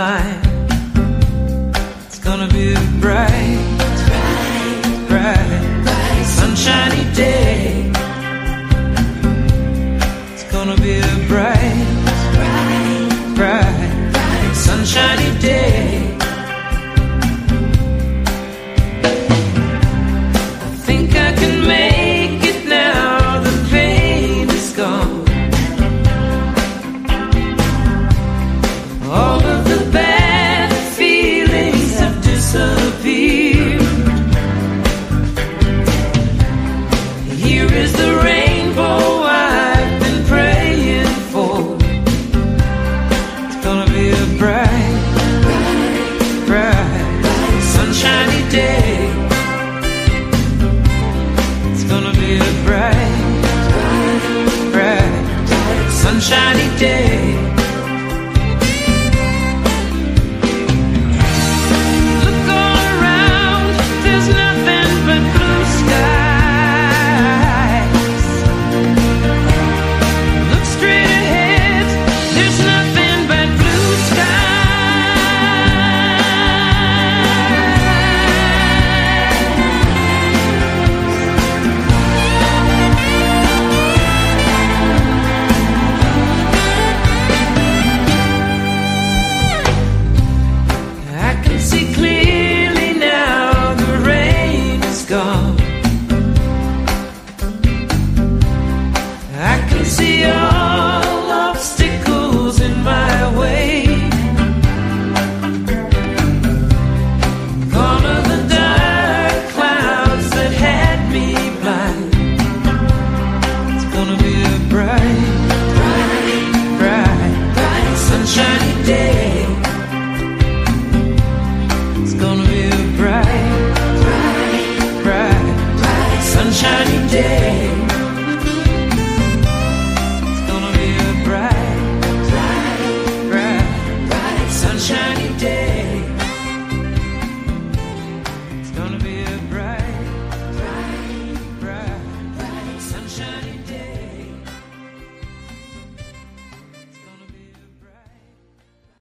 line. It's gonna be a bright, sunshiny day. It's gonna be a bright, sunshiny day. I think I can make it now. The pain is gone. All of the bad feelings have disappeared. Here is the rainbow I've been praying for. It's gonna be a bright, sunshiny day. It's gonna be a bright, sunshiny day.